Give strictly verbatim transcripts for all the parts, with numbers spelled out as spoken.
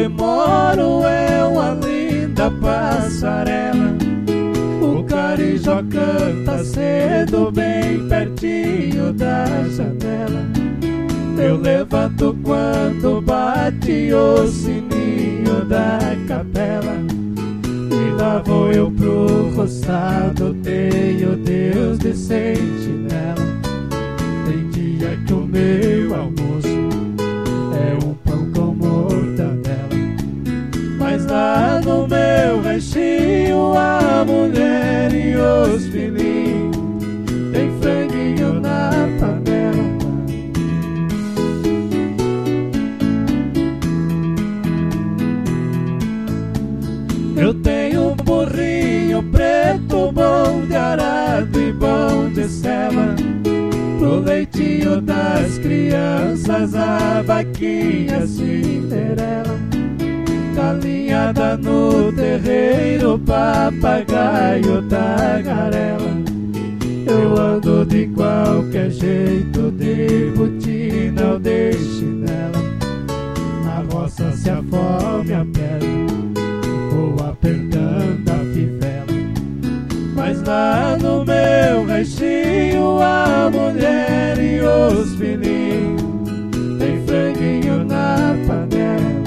onde moro é uma linda passarela. O carijó canta cedo bem pertinho da janela. Eu levanto quando bate o sininho da capela. E lá vou eu pro roçado, tenho Deus de sentinela. Tem dia que o meu almoço é um pão com mortadela. Mas lá no meu ranchinho a mulher e os filhinhos tem franguinho na panela. Eu tenho um burrinho preto, bom de arado e bom de sela. Pro leitinho das crianças, a vaquinha Cinderela. Galinhada no terreiro, papagaio tagarela. Eu ando de qualquer jeito, de botina ou de chinela. Na roça se a fome aperta, vou apertando a fivela. Mas lá no meu ranchinho a mulher e os filhinhos tem franguinho na panela.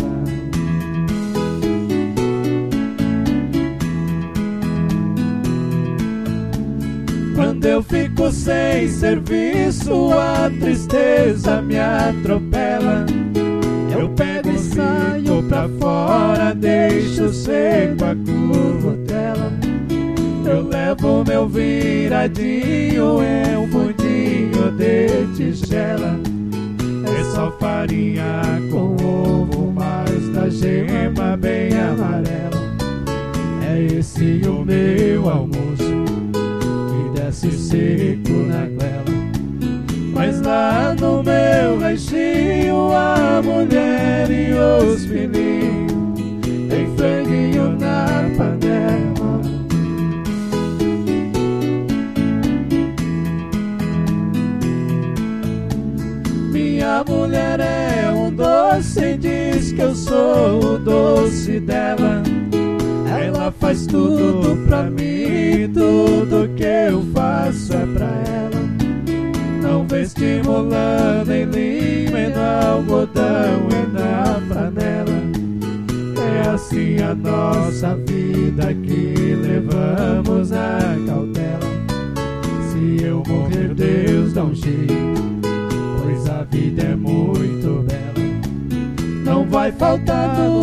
Quando eu fico sem serviço, a tristeza me atropela. Eu pego e saio pra fora, deixo seco a curvutela. Eu levo meu viradinho, é um fundinho de tigela. É só farinha com ovo, mas da gema bem amarela. É esse o meu almoço, que desce seco na goela. Mas lá no meu ranchinho a mulher e os filhinhos tem franguinho na panela. Minha mulher é um doce, diz que eu sou o doce dela. Ela faz tudo pra mim, tudo que eu faço é pra ela. Não vestimulando em linho, e no algodão e na flanela. É assim a nossa vida que levamos a cautela. Se eu morrer, Deus dá um jeito, pois a vida é muito bela. Não vai faltar